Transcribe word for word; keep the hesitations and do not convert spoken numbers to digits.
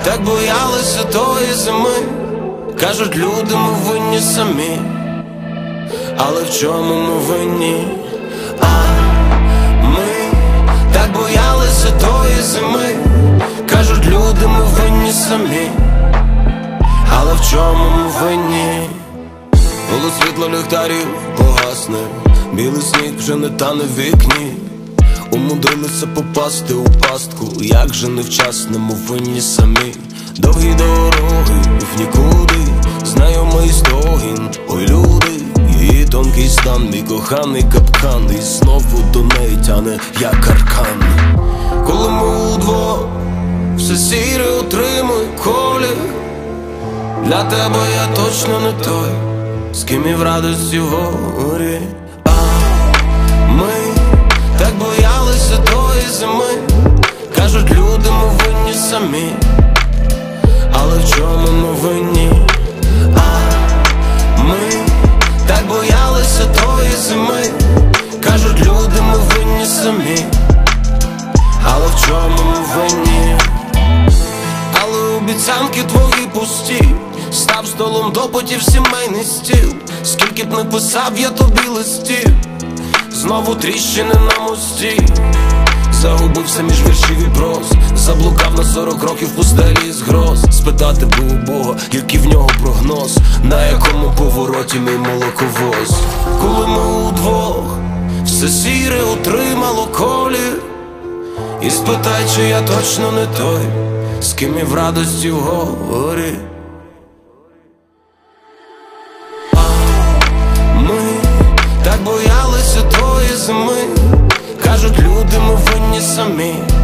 так боялися тої зими. Кажуть, люди, ми винні самі, але в чому ми винні? А ми так боялися тої зими. Кажуть, люди, ми винні самі, але в чому ми винні? Було світло ліхтарів погасне, білий сніг вже не тане в вікні. Умудрилися попасти у пастку, як же невчасно ми винні самі. Довгі дороги в нікуди, знайомий стогін, ой люди. Її тонкий стан, мій коханий капкан, і знову до неї тяне, як аркан. Коли ми удвох, все сіре отримує колір. Для тебе я точно не той, з ким і в радості в горі. А ми так боялися тої зими. Кажуть, люди, ми винні самі, але в чому ми винні? А ми так боялися тої зими. Кажуть, люди, ми винні самі, але в чому ми винні? Але обіцянки твої пусті, став столом допитів сімейний стіл. Скільки б не писав я тобі листів, знову тріщини на мості. Загубився між віршів і проз, заблукав на сорок років в пустелі з гроз. Спитати би у Бога, який в нього прогноз, на якому повороті мій молоковоз. Коли ми удвох, все сіре отримало колір. І спитай, чи я точно не той, з ким і в радості в горі. А ми так боялися тої зими. Кажуть, люди, ми винні самі,